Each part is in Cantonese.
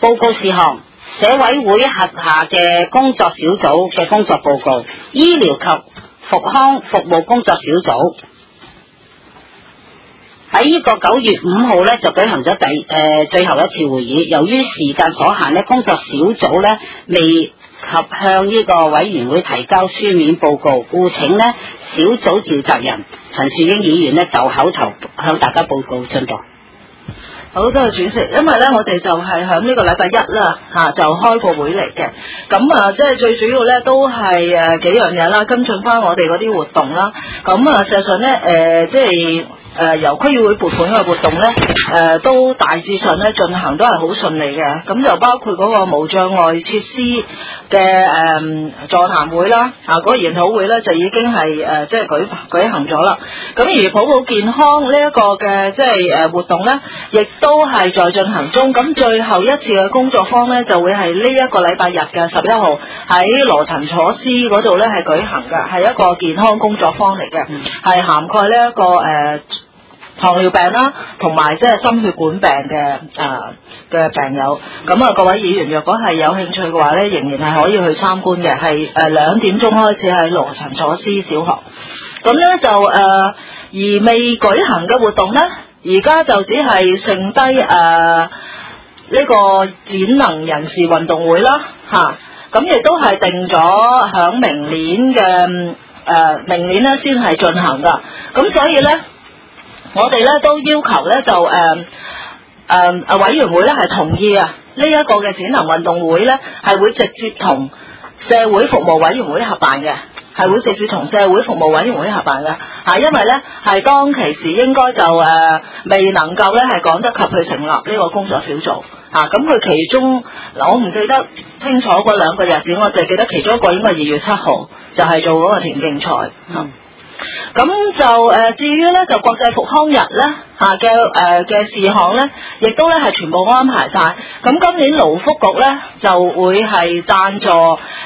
報告事項，社委會轄下嘅工作小組嘅工作報告，醫療及復康服務工作小組喺呢個9月5號咧就舉行咗最後一次會議。由於時間所限咧，工作小組咧未及向呢個委員會提交書面報告，故請咧小組召集人陳樹英議員咧就口頭向大家報告進度。 好，多謝主席。因為咧，我哋就係響呢個禮拜一啦，就開個會嚟嘅。咁即係最主要咧，都係幾樣嘢啦，跟進翻我哋嗰啲活動啦。咁事實上咧，即係。由區議會撥款嘅活動咧，都大致上咧進行都係好順利嘅。咁就包括嗰個無障礙設施嘅座談會啦，嗰個研討會咧就已經係即係舉行咗啦。咁而普保健康呢一個嘅即係活動咧，亦都係在進行中。咁最後一次嘅工作坊咧，就會係呢一個禮拜日嘅11號喺羅陳楚斯嗰度咧係舉行嘅，係一個健康工作坊嚟嘅，係涵蓋呢一個糖尿病啦，同埋即係心血管病嘅病友。咁各位議員若果係有興趣嘅話咧，仍然係可以去參觀嘅。係2點鐘開始喺羅陳楚斯小學。咁咧就而未舉行嘅活動咧，而家就只係剩低呢個展能人士運動會啦，咁亦都係定咗響明年嘅明年咧先係進行噶。咁所以咧。我哋咧都要求咧就委員會咧係同意呢一個嘅展能運動會咧係會直接同社會服務委員會合辦嘅，係會直接同社會服務委員會合辦嘅因為咧係當其時應該就未能夠咧係趕得及去成立呢個工作小組咁佢其中我唔記得清楚嗰2個日子，我就記得其中一個應該係2月7號就係做嗰個田徑賽咁就至於咧就國際復康日咧嘅事項咧，亦都咧係全部安排晒。咁今年勞福局咧就會係贊助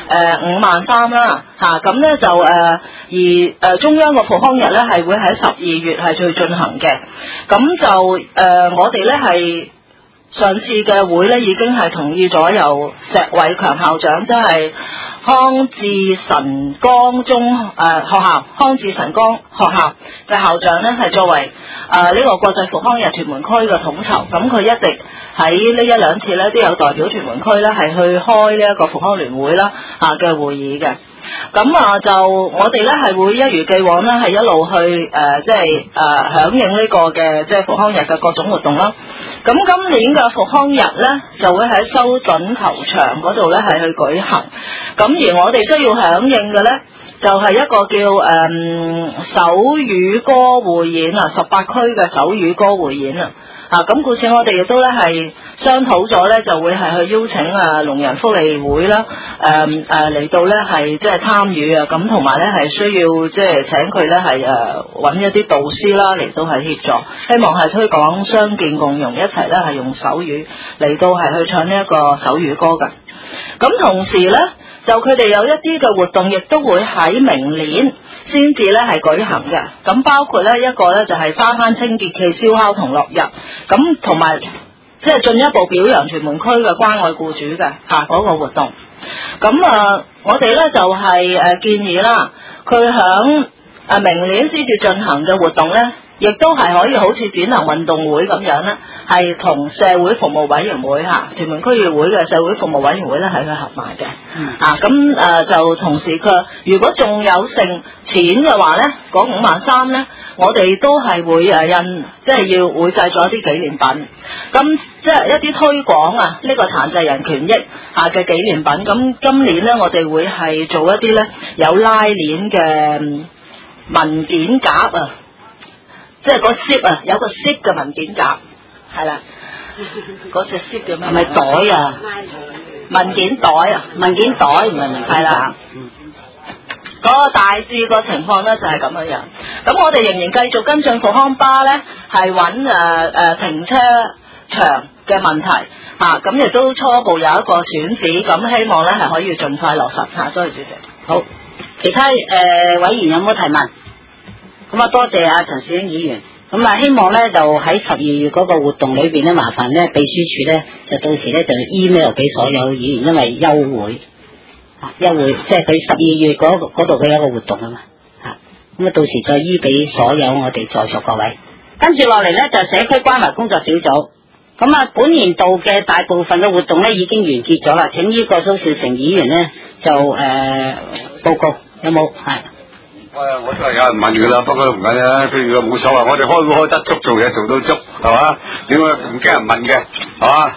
53000啦，咁咧就而中央個復康日咧係會喺12月係去進行嘅。咁就我哋咧係上次嘅會咧已經係同意咗由石偉強校長即係康智晨光學校康智晨光學校嘅校長咧係作為呢個國際復康日屯門區嘅統籌，咁佢一直喺呢1-2次咧都有代表屯門區咧係去開呢一個復康聯會啦嘅會議嘅。咁就我哋咧係會一如既往咧係一路去即係響應呢個嘅即係復康日嘅各種活動啦。咁今年嘅復康日咧就會喺修頓球場嗰度咧係去舉行。咁而我哋需要響應嘅咧就係一個叫手語歌匯演18區嘅手語歌匯演咁故此我哋亦都咧係商討咗咧，就會係去邀請聾人福利會啦，嚟到咧係即係參與咁同埋咧係需要即係請佢咧係揾一啲導師啦嚟到係協助，希望係推廣傷健共融，一齊咧係用手語嚟到係去唱呢一個手語歌㗎。咁同時咧就佢哋有一啲嘅活動，亦都會喺明年先至咧係舉行嘅。咁包括咧一個咧就係沙灘清潔暨燒烤同樂日，咁同埋即係進一步表揚屯門區嘅關愛僱主嘅嗰個活動。咁我哋咧就係建議啦，佢響明年先至進行嘅活動咧，亦都係可以好似展能運動會咁樣咧，係同社會服務委員會屯門區議會嘅社會服務委員會咧係去合辦嘅。咁就同時佢如果仲有剩錢嘅話咧，嗰53000咧，我哋都係會印，即係要會製作一啲紀念品。咁即係一啲推廣呢個殘疾人權益嘅紀念品。咁今年咧，我哋會係做一啲咧有拉鏈嘅文件夾即係個 zip 有個 zip 嘅文件夾，係啦，嗰隻 zip 叫咩？係咪袋文件袋文件袋唔係文件夾。係啦。嗰個大致個情況咧就係咁樣。咁我哋仍然繼續跟進復康巴咧，係揾停車場嘅問題咁亦都初步有一個選址，咁希望咧係可以盡快落實多謝主席。 好，其他委員有冇提問？咁多謝陳樹英議員。 咁啊，希望咧就喺12月嗰個活動裏邊咧，麻煩咧秘書處咧就到時咧就 email 俾所有議員，因為休會，即係佢12月嗰度佢有一個活動啊嘛，咁啊到時再醫俾所有我哋在座各位。跟住落嚟咧就社區關懷工作小組，咁啊本年度嘅大部分嘅活動咧已經完結咗啦，請呢個蘇兆成議員咧就報告有冇係？ 我都係有人問噶啦，不過都唔緊要，譬如冇所謂，我哋開會開得足，做嘢做到足，係嘛？點解唔驚人問嘅？係嘛？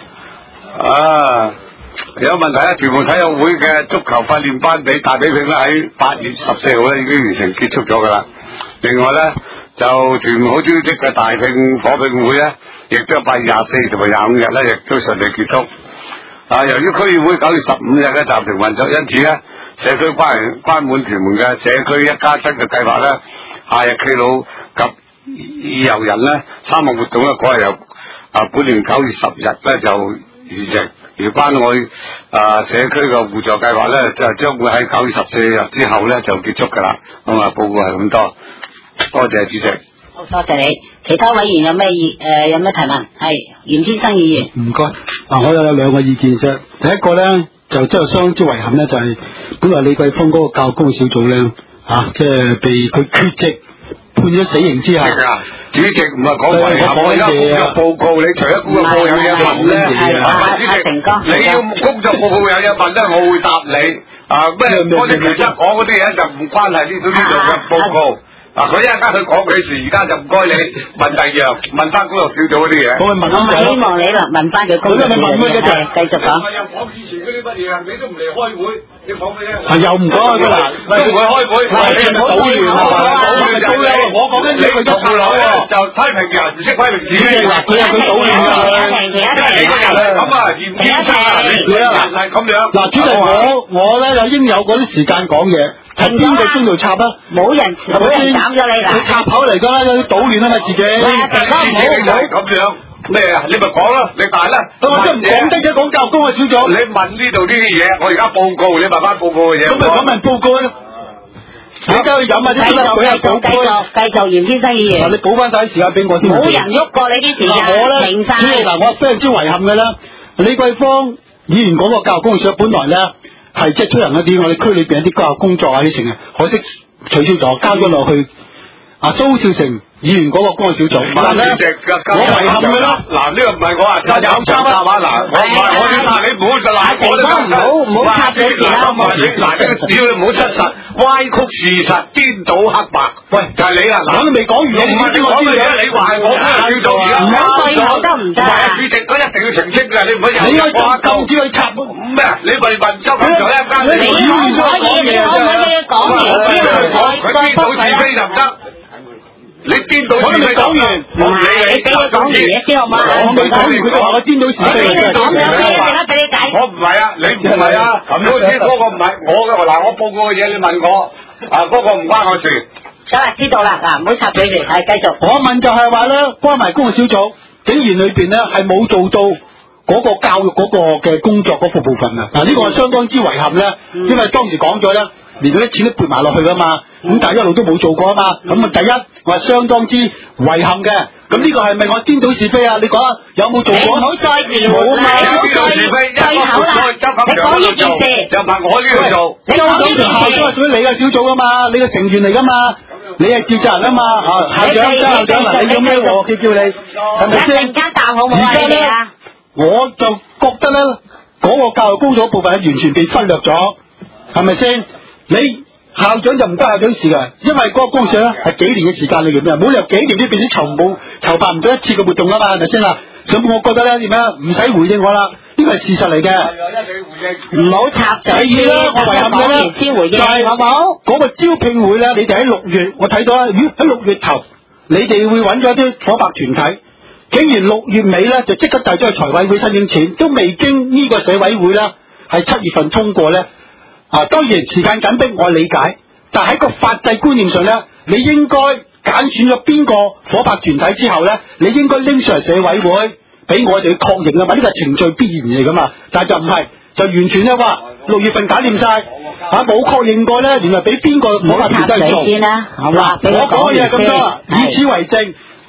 有問題啊！屯門體育會嘅足球訓練班比大比拼咧喺8月14號咧已經完成結束咗噶啦。另外咧就屯門好招積嘅大拼火拼會咧，亦都係8月24同埋25日咧，亦都順利結束。由於區議會9月15日咧暫停運作，因此咧社區關滿屯門嘅社區1+7嘅計劃咧，夏日暨老及遊人咧3項活動咧，嗰日由本年9月10日咧就完成。而關愛社區嘅互助計劃咧，就將會喺9月14日之後咧就結束噶啦。咁啊，報告係咁多，多謝主席。 好，多謝你。其他委員有咩有咩提問？係嚴天生議員。 唔該。我有2個意見啫。第一個咧就真係相當之遺憾咧，就係本來李桂芳嗰個教育工小組咧即係被佢缺席判咗死刑之後。 主席唔係講遺憾，我而家工作報告，你除咗工作報告有嘢問咧，主席，你要工作報告有嘢問咧，我會答你。咩？我哋其他講嗰啲嘢就唔關係呢度嘅報告。佢一陣間佢講佢事，而家就唔該你問第二樣，問翻工作小組嗰啲嘢。 我希望你啦，問翻佢工作小組嘅嘢，繼續講。 又講以前嗰啲乜嘢，你都唔嚟開會，你講咩咧？ 又唔講佢啦， 都唔會開會。 你唔好搗亂啊！ 我講緊你個同樓就批評人唔識批評自己。 嗱，佢係佢搗亂㗎。 你個人係咁啊，嚴天生啊，你人係咁樣。 嗱，主席我咧有應有嗰啲時間講嘢。係邊個邊度插啊？ 冇人斬咗你啦！ 佢插口嚟㗎啦，有啲搗亂啊嘛自己。 唔好咁樣咩啊？你咪講啦，你大啦。 我真唔講得嘅，講教育工嘅小組。 你問呢度呢啲嘢，我而家報告，你問翻報告嘅嘢。 咁咪咁問報告啊！你而家去飲啊啲啦，佢係繼續嚴先生議員。 你補翻晒啲時間俾我先。 冇人喐過你啲時間。 我咧，嗱，我非常之遺憾嘅啦。李桂芳議員講個教育工小組本來咧。係即係出人一啲，我哋區裏邊一啲教育工作啊啲成啊，可惜取消咗，交咗落去蘇兆成議員嗰個工作小組。 我遺憾嘅啦。嗱，呢個唔係我話插有插啊嘛。嗱，我唔係我要插你，唔好就嗱，我唔好插嘴住啦。 嗱，只要你唔好失實，歪曲事實，顛倒黑白。喂，就係你啦。嗱， 我都未講完， 唔係我嘅嘢，你話係我叫做而家。 唔好對口得唔得啊？ 主席，我一定要澄清嘅，你唔可以你應該禁止佢插咩？ 你問周錦才一間， 你可唔可以講完之後再顛倒是非就唔得。你顛倒是非講完， 唔係你俾佢講完嘢先好嘛？ 我未講完，佢就話我顛倒是非。 你講咗先，陣間俾你解。 我唔係啊，你唔係啊，咁好似嗰個唔係我嘅，嗱我報告嘅嘢你問我，嗰個唔關我事。 得啦，知道啦，嗱唔好插嘴住，係繼續。 我問就係話咧，關埋工作小組竟然裏邊咧係冇做到嗰個教育嗰個嘅工作嗰個部分啊！嗱呢個係相當之遺憾咧，因為當時講咗咧，連嗰啲錢都撥埋落去噶嘛，咁但係一路都冇做過啊嘛，咁啊第一我係相當之遺憾嘅，咁呢個係咪我顛倒是非啊？你講有冇做過？ 你唔好再聊，唔好再對口啦！你講呢件事就問我呢度做， 你講呢件校長係屬於你嘅小組噶嘛，你嘅成員嚟噶嘛。你係召集人啊嘛，校長、校長嗱，你要咩喎？佢叫你係咪先？ 一陣間答好冇啊？你哋啊！ 我就覺得咧，嗰個教育工作部分係完全被忽略咗，係咪先？你校長就唔得校長事㗎，因為嗰個工作咧係幾年嘅時間裏邊，冇理由幾年呢邊啲籌辦唔到一次嘅活動啊嘛，係咪先啦？所以我覺得咧點樣唔使回應我啦，呢個係事實嚟嘅。 唔好插嘴先， 我遺憾嘅咧先回應，好冇？ 嗰個招聘會咧，你哋喺6月，我睇到啦，喺6月頭，你哋會揾咗啲伙白團體，竟然6月尾咧就即刻遞咗去財委會申請錢，都未經呢個社委會啦，係7月份通過咧。當然時間緊迫，我理解，但喺個法制觀念上咧，你應該揀選咗邊個伙白團體之後咧，你應該拎上嚟社委會俾我哋去確認啊嘛，呢個係程序必然嚟噶嘛，但係就唔係，就完全咧話6月份搞掂晒，冇確認過咧，原來俾邊個伙白團體做先啦，好嘛？我講嘅嘢咁多，以此為證。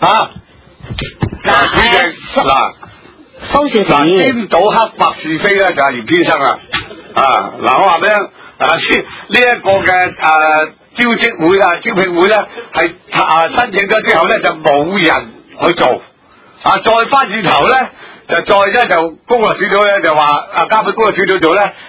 啊！ 蘇少成議員顛倒黑白是非咧就係葉先生啦。我話俾呢一個嘅招職會招聘會咧係申請咗之後咧就冇人去做。再翻轉頭咧就工作小組咧就話交俾工作小組做咧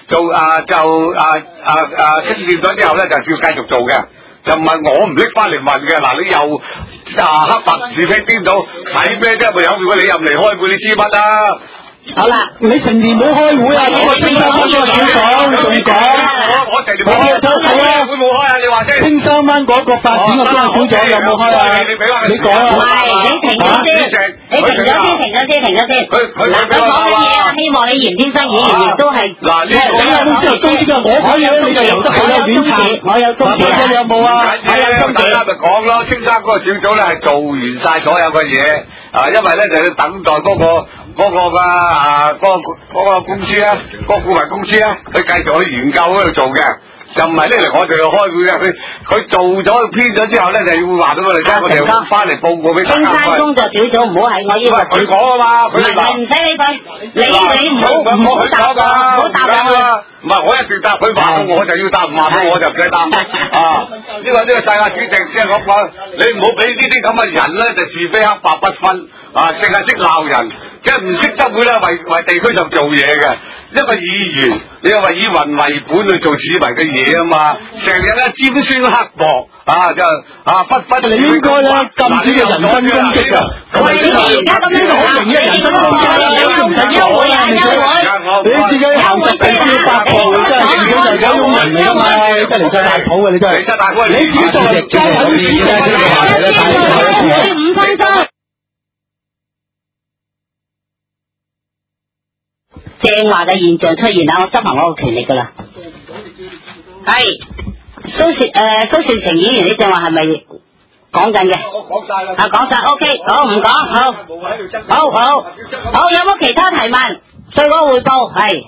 清掂咗之後咧就照繼續做嘅。就唔係我唔拎翻嚟問嘅。嗱，你又黑白是非顛倒睇咩啫？咪有如果你入嚟開會，你知乜啦？ 好啦， 你成年冇開會啊？我青山灣嗰個小組仲講， 我成年冇開會冇開啊！你話先。青山灣嗰個發展嘅小組有冇開啊？你講啊！ 唔係，你停咗先，停咗先。佢講緊嘢啊！希望你嚴先生議員亦都係。 嗱，呢個公司嘅我可以咧，你就由得佢啦，亂查。 我有宗旨， 你有冇啊？ 大家咪講咯，青山嗰個小組咧係做完晒所有嘅嘢，因為咧就要等待嗰個公司啊，嗰個顧問公司啊，佢繼續去研究嗰度做嘅，就唔係拎嚟我哋去開會嘅。佢做咗編咗之後咧，就要話俾我哋聽，我哋翻嚟報告俾大家。 青山工作小組唔好喺我呢個。 佢講啊嘛，佢唔使理佢，你唔好答我，唔好答佢。 唔係我一定答佢話，我就要答，唔話我就唔使答。呢個世界主席即係講，你唔好俾呢啲咁嘅人咧，就是非黑白不分，淨係識鬧人，即係唔識得會咧為地區就做嘢嘅。一個議員，你又話以民為本去做市民嘅嘢啊嘛，成日咧尖酸刻薄不分。 你應該咧禁止嘅人身攻擊啊！ 喂，你哋而家咁樣做，你哋咁樣休會啊！ 你自己行實地招八步，真係自己就係嗰種人嚟噶嘛！你真係離晒大譜啊！你真係。你主席， 你5分鐘。正話嘅現象出現啦，我執行我個權力噶啦。係蘇少成議員，你正話係咪講緊嘅？ 我講晒啦。 講晒 ，OK， 好唔講，好，有冇其他提問？對我匯報係。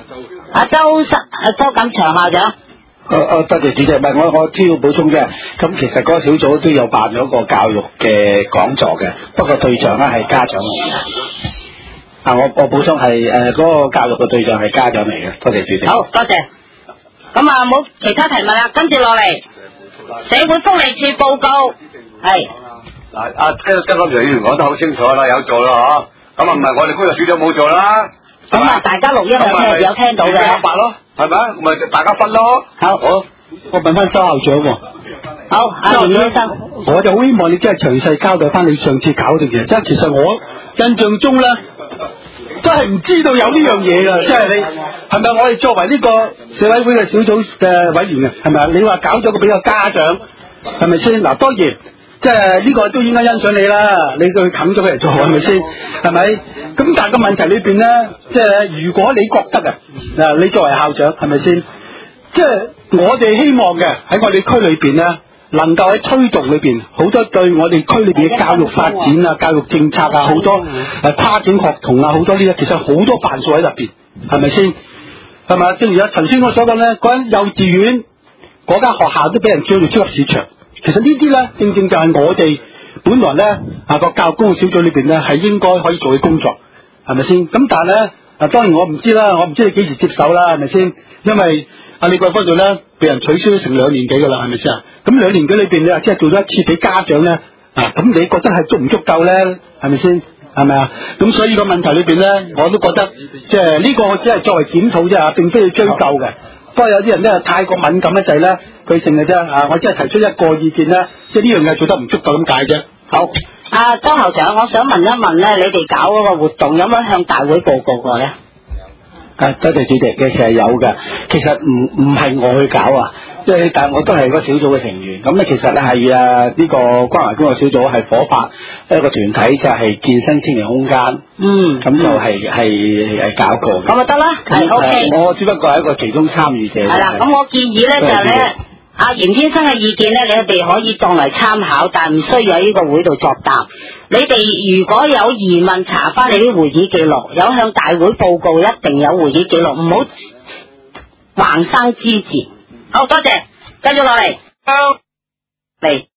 周錦祥校長。 多謝主席，唔係我只要補充啫。咁其實嗰個小組都有辦咗個教育嘅講座嘅，不過對象咧係家長嚟嘅。我補充係嗰個教育嘅對象係家長嚟嘅。多謝主席。 好，多謝。咁冇其他提問啦，跟住落嚟，社會福利處報告係。 嗱，周錦祥議員講得好清楚啦，有做啦嗬。咁唔係我哋工作小組冇做啦。 咁大家錄音有聽到嘅。 白咯，係咪？咪大家分咯。 好， 我問翻周校長喎。 好，周醫生。 我就好希望你真係詳細交代翻你上次搞嘅嘢，即係其實我印象中咧，真係唔知道有呢樣嘢噶，即係你係咪我哋作為呢個社委會嘅小組嘅委員嘅，係咪啊？你話搞咗個俾個家長，係咪先？嗱，當然即係呢個都應該欣賞你啦，你去冚咗佢嚟做，係咪先？係咪？咁但係個問題裏邊咧，即係如果你覺得你作為校長，係咪先？即係我哋希望嘅喺我哋區裏邊咧，能夠喺推動裏邊好多對我哋區裏邊嘅教育發展啊、教育政策啊，好多跨境學童啊，好多呢啲，其實好多範疇喺入邊，係咪先？係咪？正如陳先生所講咧，嗰間幼稚園嗰間學校都俾人叫做超級市場，其實呢啲咧正正就係我哋本來咧個教育工作小組裏邊咧係應該可以做嘅工作，係咪先？咁但係咧當然我唔知啦，我唔知你幾時接手啦，係咪先？因為李桂芳度咧被人取消咗成2年幾噶啦，係咪先啊？咁2年幾裏邊你話即係做咗一次俾家長咧咁你覺得係足唔足夠咧？係咪先？係咪啊？咁所以個問題裏邊咧，我都覺得即係呢個只係作為檢討啫，並非要追究嘅。不過有啲人咧太過敏感一滯咧，佢淨係啫我只係提出一個意見咧，即係呢樣嘢做得唔足夠咁解啫。 好，周校長，我想問一問咧，你哋搞嗰個活動有冇向大會報告過咧？ 多謝主席嘅，其實有嘅，其實唔係我去搞啊，即係但係我都係個小組嘅成員。咁咧其實咧係呢個關懷工作小組係夥發一個團體，就係健身青年空間。咁就係搞過嘅。 咁就得啦，係 OK。 我只不過係一個其中參與者。 係啦，咁我建議咧就係咧，阿嚴先生嘅意見咧，你哋可以當嚟參考，但係唔需要喺呢個會度作答。你哋如果有疑問，查翻你啲會議記錄，有向大會報告，一定有會議記錄，唔好橫生枝節。好多謝，繼續落嚟。嚟。